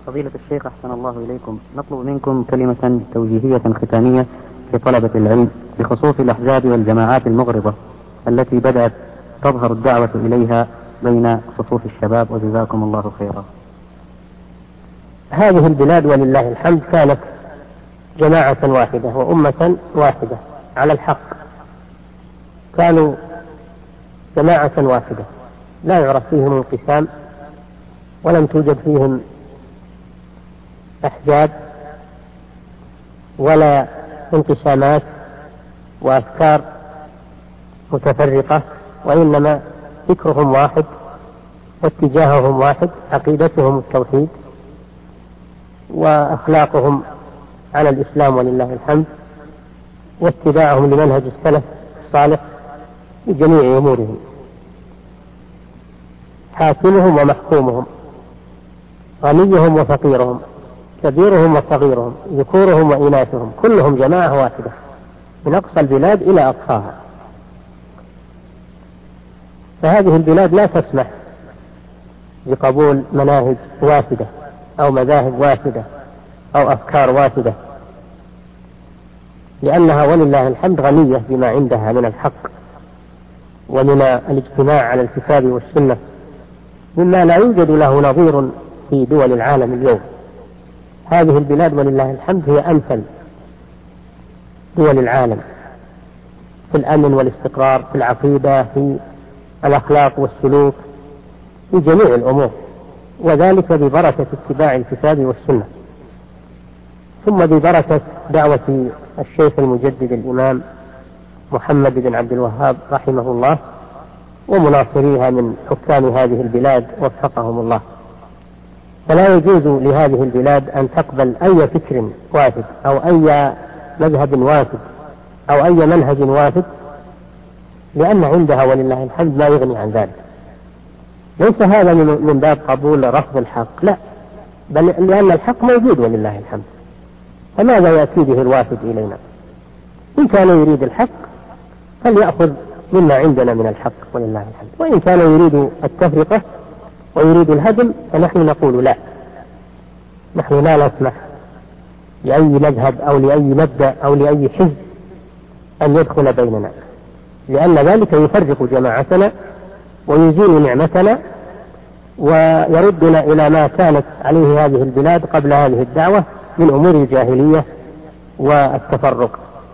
فضيلة الشيخ أحسن الله إليكم، نطلب منكم كلمة توجيهية ختامية لطلبة العلم بخصوص الأحزاب والجماعات المغرضة التي بدأت تظهر الدعوة إليها بين صفوف الشباب، وجزاكم الله خيرا. هذه البلاد ولله الحمد كانت جماعة واحدة وأمة واحدة على الحق، كانوا جماعة واحدة لا يعرف فيهم انقسام، ولم توجد فيهم أحزاب ولا انقسامات وأفكار متفرقة، وإنما فكرهم واحد واتجاههم واحد، عقيدتهم التوحيد وأخلاقهم على الإسلام ولله الحمد، واتباعهم لمنهج السلف الصالح في جميع أمورهم، حاكمهم ومحكومهم، غنيهم وفقيرهم، كبيرهم وصغيرهم، ذكورهم وإناثهم، كلهم جماعة واحدة من أقصى البلاد إلى أقصاها. فهذه البلاد لا تسمح بقبول مناهج واحدة أو مذاهب واحدة أو أفكار واحدة، لأنها ولله الحمد غنية بما عندها من الحق ومن الاجتماع على الكتاب والسنة، مما لا يوجد له نظير في دول العالم اليوم. هذه البلاد ولله الحمد هي أمثل دول العالم في الأمن والاستقرار، في العقيدة، في الأخلاق والسلوك، في جميع الأمور، وذلك ببركة اتباع الكتاب والسنة، ثم ببركة دعوة الشيخ المجدد الإمام محمد بن عبد الوهاب رحمه الله ومناصريها من حكام هذه البلاد وفقهم الله. فلا يجوز لهذه البلاد أن تقبل أي فكر واحد أو أي مذهب واحد أو أي منهج واحد، لأن عندها ولله الحمد لا يغني عن ذلك. ليس هذا من باب قبول رفض الحق، لا، بل لأن الحق موجود ولله الحمد، فماذا يأتي به الوافد إلينا؟ إن كان يريد الحق فليأخذ مما عندنا من الحق ولله الحمد، وإن كان يريد التفرقة ويريد الهدم فنحن نقول لا، نحن لا نسمح لأي مذهب أو لأي مبدأ أو لأي حزب أن يدخل بيننا، لأن ذلك يفرق جماعتنا ويزيل نعمتنا ويردنا إلى ما كانت عليه هذه البلاد قبل هذه الدعوة من أمور الجاهلية والتفرق.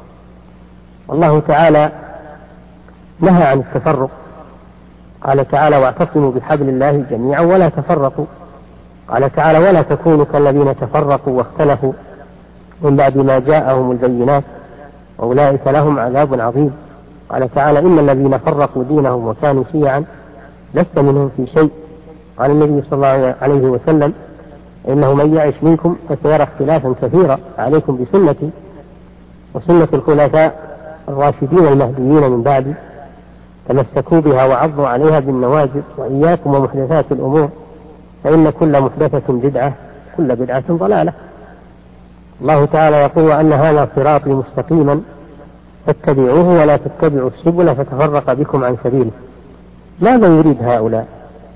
والله تعالى نهى عن التفرق، قال تعالى: واعتصموا بحبل الله جميعا ولا تفرقوا. قال تعالى: ولا تكونوا كالذين تفرقوا واختلفوا من بعد ما جاءهم البينات وأولئك لهم عذاب عظيم. قال تعالى: إن الذين فرقوا دينهم وكانوا شيعا لست منهم في شيء. قال النبي صلى الله عليه وسلم: إنه من يعش منكم فسيرى اختلافا كثيرا، عليكم بسنتي وسنة الخلفاء الراشدين المهديين من بعدي، تمسكوا بها وعضوا عليها بالنواجذ، وإياكم ومحدثات الأمور فإن كل محدثة بدعة كل بدعة ضلالة. الله تعالى يقول: وأن هذا صراطي مستقيما فاتبعوه ولا تتبعوا السبل فتفرق بكم عن سبيله. ماذا يريد هؤلاء؟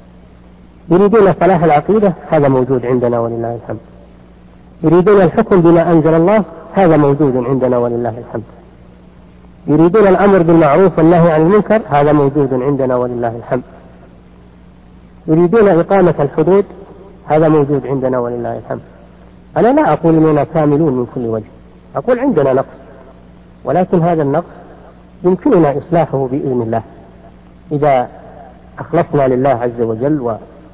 يريدون صلاح العقيدة، هذا موجود عندنا ولله الحمد. يريدون الحكم بما أنزل الله، هذا موجود عندنا ولله الحمد. يريدون الأمر بالمعروف والنهي عن المنكر، هذا موجود عندنا ولله الحمد. يريدون إقامة الحدود، هذا موجود عندنا ولله الحمد. أنا لا أقول إننا كاملون من كل وجه، أقول عندنا نقص، ولكن هذا النقص يمكننا إصلاحه بإذن الله إذا أخلصنا لله عز وجل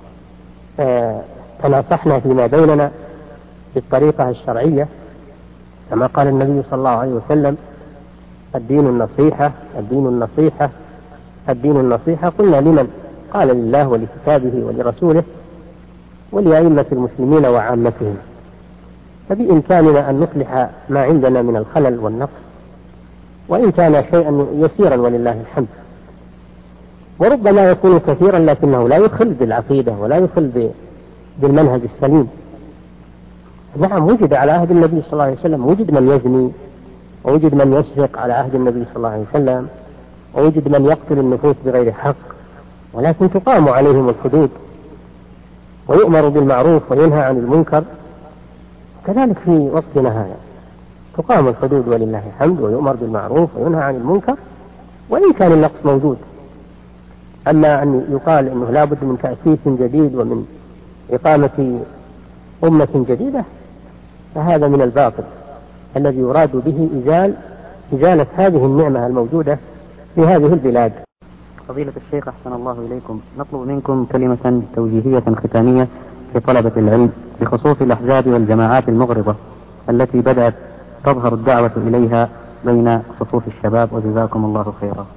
وتناصحنا فيما بيننا بالطريقة الشرعية، كما قال النبي صلى الله عليه وسلم: الدين النصيحة، الدين النصيحة، الدين النصيحة. قلنا: لمن؟ قال: لله ولكتابه ولرسوله ولأئمة المسلمين وعامتهم. فبإمكاننا أن نصلح ما عندنا من الخلل والنقص، وإن كان شيئا يسيرا ولله الحمد، وربما يكون كثيرا لكنه لا يدخل بالعقيدة ولا يدخل بالمنهج السليم. نعم، وجد على عهد النبي صلى الله عليه وسلم، وجد من يزني، ووجد من يسرق على عهد النبي صلى الله عليه وسلم، ووجد من يقتل النفوس بغير حق، ولكن تقام عليهم الحدود ويؤمر بالمعروف وينهى عن المنكر. كذلك في وقتنا هذا تقام الحدود ولله الحمد، ويؤمر بالمعروف وينهى عن المنكر وإن كان النقص موجود. أما أن يقال أنه لا بد من تأسيس جديد ومن إقامة أمة جديدة فهذا من الباطل الذي يراد به إزالة هذه النعمة الموجودة في هذه البلاد. فضيلة الشيخ أحسن الله إليكم، نطلب منكم كلمة توجيهية ختامية لطلبة العلم بخصوص الأحزاب والجماعات المغرضة التي بدأت تظهر الدعوة إليها بين صفوف الشباب، وجزاكم الله خيرا.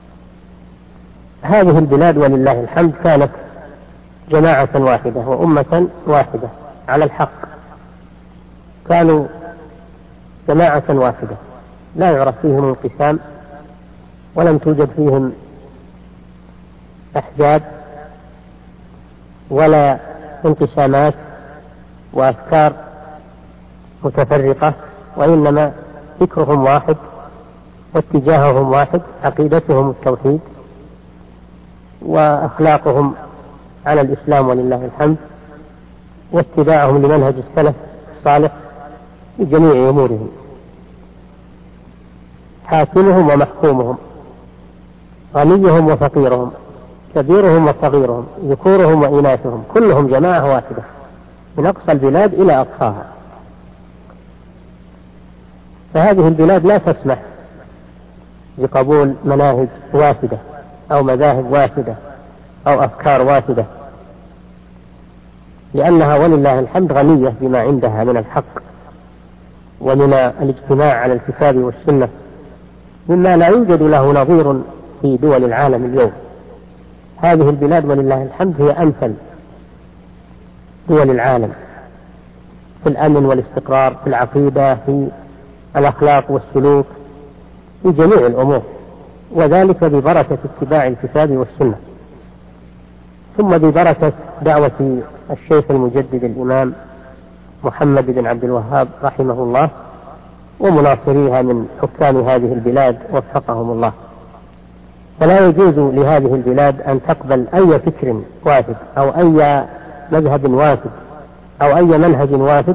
هذه البلاد ولله الحمد كانت جماعة واحدة وأمة واحدة على الحق، كانوا جماعة واحدة لا يعرف فيهم انقسام، ولم توجد فيهم أحزاب ولا انقسامات وأفكار متفرقة، وإنما فكرهم واحد واتجاههم واحد، عقيدتهم التوحيد وأخلاقهم على الإسلام ولله الحمد، واتباعهم لمنهج السلف الصالح في جميع أمورهم، حاكمهم ومحكومهم، غنيهم وفقيرهم، كبيرهم وصغيرهم، ذكورهم وإناثهم، كلهم جماعة واحدة من أقصى البلاد إلى أقصاها. فهذه البلاد لا تسمح بقبول مناهج واحدة أو مذاهب واحدة أو أفكار واحدة، لأنها ولله الحمد غنية بما عندها من الحق ومن الاجتماع على الكتاب والسنة مما لا يوجد له نظير في دول العالم اليوم. هذه البلاد ولله الحمد هي أمثل دول العالم في الأمن والاستقرار، في العقيدة، في الأخلاق والسلوك، في جميع الأمور، وذلك ببركة اتباع الكتاب والسنة، ثم ببركة دعوة الشيخ المجدد الإمام محمد بن عبد الوهاب رحمه الله ومناصريها من حكام هذه البلاد وفقهم الله. فلا يجوز لهذه البلاد أن تقبل أي فكر واحد أو أي مذهب واحد أو أي منهج واحد،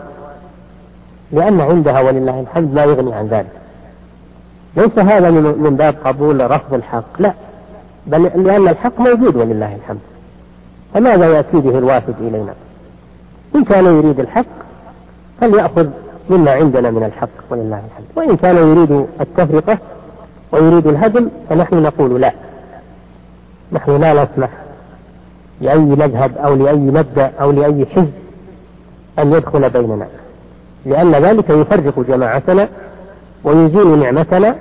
لأن عندها ولله الحمد ما يغني عن ذلك. ليس هذا من باب قبول رفض الحق، لا، بل لأن الحق موجود ولله الحمد، فماذا يأتي به الوافد إلينا؟ إن كان يريد الحق فليأخذ مما عندنا من الحق ولله الحمد، وإن كان يريد التفرقة ويريد الهدم فنحن نقول لا، نحن لا نسمح لأي مذهب أو لأي مبدأ أو لأي حزب أن يدخل بيننا، لأن ذلك يفرق جماعتنا ويزيل نعمتنا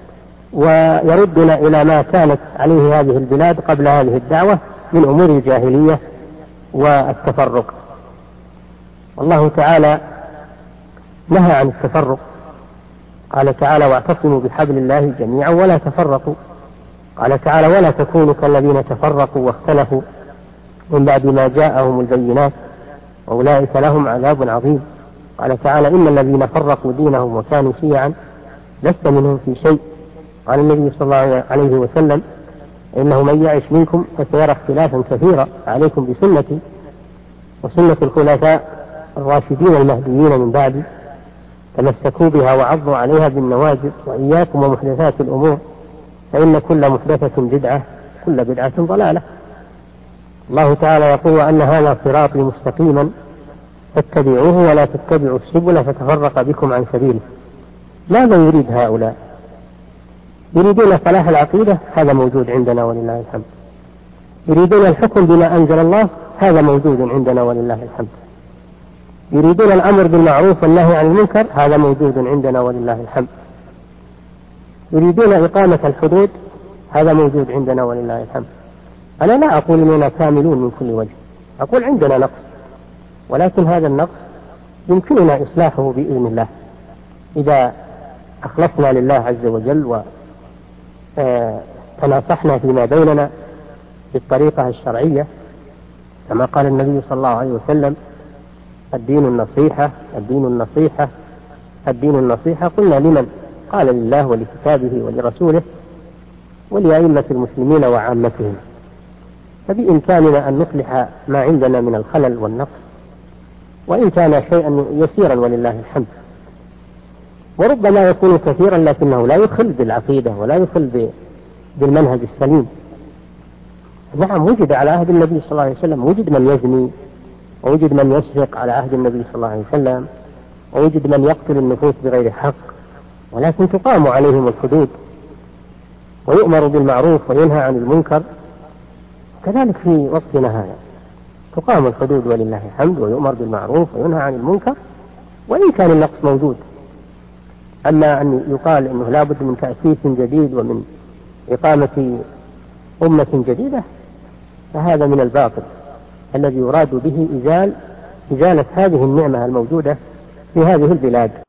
ويردنا إلى ما كانت عليه هذه البلاد قبل هذه الدعوة من أمور الجاهلية والتفرق. الله تعالى نهى عن التفرق، قال تعالى: واعتصموا بحبل الله جميعا ولا تفرقوا. قال تعالى: ولا تكونوا كالذين تفرقوا واختلفوا من بعد ما جاءهم البينات وأولئك لهم عذاب عظيم. قال تعالى: إن الذين فرقوا دينهم وكانوا شيعا لست منهم في شيء. قال النبي صلى الله عليه وسلم: إنه من يعش منكم فسيرى اختلافا كثيرا، عليكم بسنتي وسنة الخلفاء الراشدين المهديين من بعدي، تمسكوا بها وعضوا عليها بالنواجذ، وإياكم ومحدثات الأمور فإن كل محدثة بدعة كل بدعة ضلالة. الله تعالى يقول: أن هذا صراطي مستقيما فاتبعوه ولا تتبعوا السبل فتفرق بكم عن سبيله. ماذا يريد هؤلاء؟ يريدون صلاح العقيدة، هذا موجود عندنا ولله الحمد. يريدون الحكم بما أنزل الله، هذا موجود عندنا ولله الحمد. يريدون الأمر بالمعروف والنهي عن المنكر، هذا موجود عندنا ولله الحمد. يريدون إقامة الحدود، هذا موجود عندنا ولله الحمد. أنا لا أقول إننا كاملون من كل وجه، أقول عندنا نقص، ولكن هذا النقص يمكننا إصلاحه بإذن الله إذا أخلصنا لله عز وجل وتناصحنا فيما بيننا بالطريقة الشرعية، كما قال النبي صلى الله عليه وسلم: الدين النصيحة، الدين النصيحة، الدين النصيحة. قلنا: لمن؟ قال: لله ولكتابه ولرسوله ولأئمة المسلمين وعامتهم. فبإمكاننا أن نصلح ما عندنا من الخلل والنقص، وإن كان شيئا يسيرا ولله الحمد، وربما يكون كثيرا لكنه لا يدخل بالعقيدة ولا يدخل بالمنهج السليم. نعم، وجد على عهد النبي صلى الله عليه وسلم، وجد من يزني، ووجد من يسرق على عهد النبي صلى الله عليه وسلم، ووجد من يقتل النفوس بغير حق، ولكن تقام عليهم الحدود ويؤمر بالمعروف وينهى عن المنكر. كذلك في وقتنا هذا تقام الحدود ولله الحمد، ويؤمر بالمعروف وينهى عن المنكر، وإن كان النقص موجود. أما أن يقال أنه لا بد من تأسيس جديد ومن إقامة أمة جديدة فهذا من الباطل الذي يراد به إزالة هذه النعمة الموجودة في هذه البلاد.